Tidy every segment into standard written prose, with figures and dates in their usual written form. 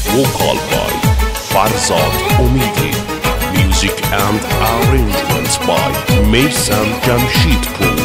vocal by Farzad Omidi, music and arrangements by Meysan Jamshidpur.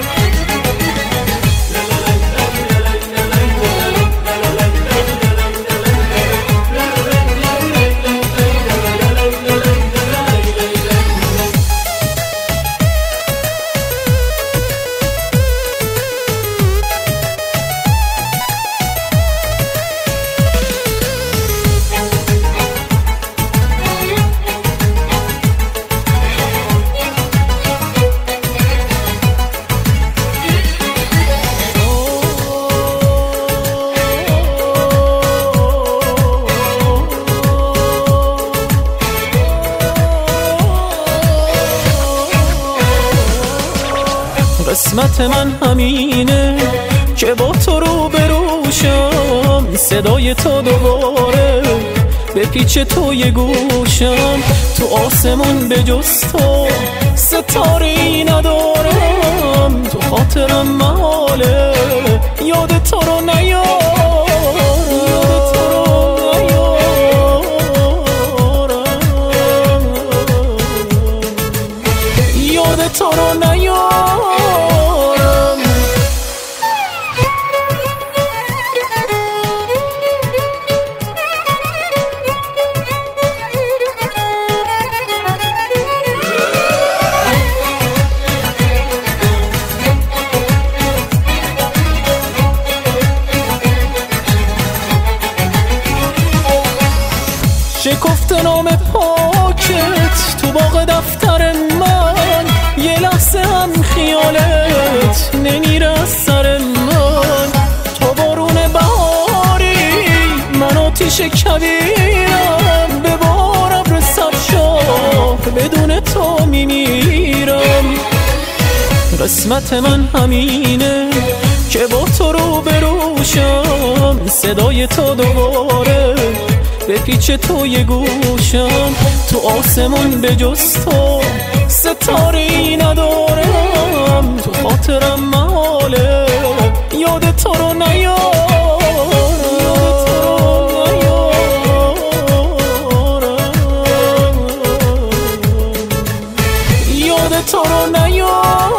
قسمت من همینه که با تو رو بروشم، صدای تو دوباره به پیچ تو یه گوشم. تو آسمون به جز تو ستاره‌ای ندارم، تو خاطرم محاله یاد تو رو نیارم، یاد تو رو نیارم. شکفت نام پاکت تو باغ دفتر من، یه لحظه هم خیالت نمیره از سر من. تو بارون بهاری من آتیش کبیرم، به بار ابر سرشار بدون تو میمیرم. قسمت من همینه که با تو رو بروشم، صدای تو دوباره به پیچ تو یه گوشم. تو آسمون به جز تو ستاره‌ای ندارم، تو خاطرم محاله یاد تو رو نیارم، یاد تو رو نیارم.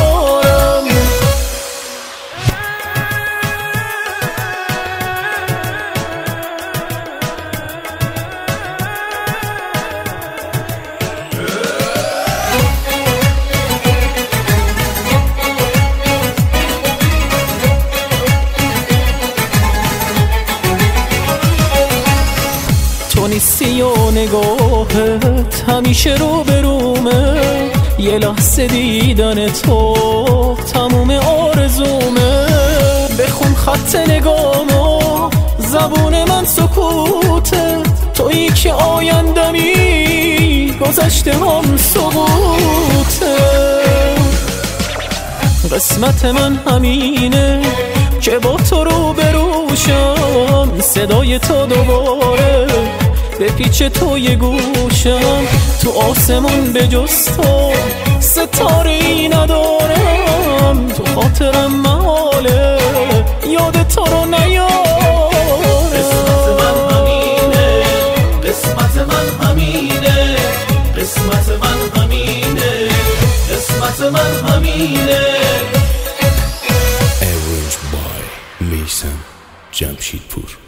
تو نیستی و نگاهت همیشه رو برومه، یه لحظه دیدن تو تموم آرزومه. بخون خط نگامو زبون من سکوته، تویی که آیندمی گذشته هم سقوطه. قسمت من همینه که با تو رو بروشم، صدای تو دوباره به پیچ تو یه گوشم. تو آسمون به جز تو ستاره‌ای ندارم، تو خاطرم محاله یاد تو رو نیارم. قسمت من همینه، قسمت من همینه، قسمت من همینه، قسمت من همینه. Arranged by Meysan Jamshidpur.